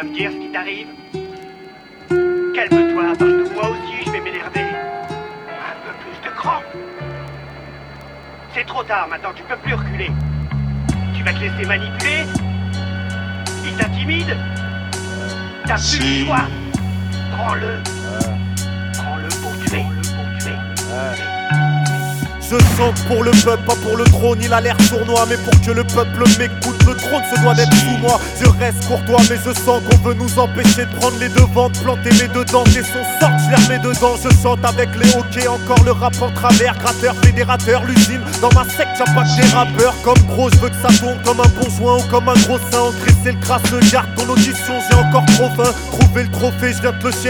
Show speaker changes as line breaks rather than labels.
vas me dire ce qui t'arrive? Calme-toi, parce que moi aussi je vais m'énerver. Un peu plus de cran. C'est trop tard maintenant, tu peux plus reculer. Tu vas te laisser manipuler? Il t'intimide? T'as plus le choix. Prends-le. Prends-le pour tuer.
Je chante pour le peuple, pas pour le trône, il a l'air sournois. Mais pour que le peuple m'écoute, le trône se doit d'être sous moi. Je reste courtois mais je sens qu'on veut nous empêcher de prendre les devants, de planter mes dedans. Des sons sortent, je les remets dedans. Je chante avec les hockey, encore le rap en travers. Gratteur, fédérateur, l'usine, dans ma secte y'a pas que des rappeurs. Comme gros, je veux que ça tourne comme un bon joint ou comme un gros sein. Engraisser le crasse, garde ton audition, j'ai encore trop faim. Trouver le trophée, je viens te le chercher.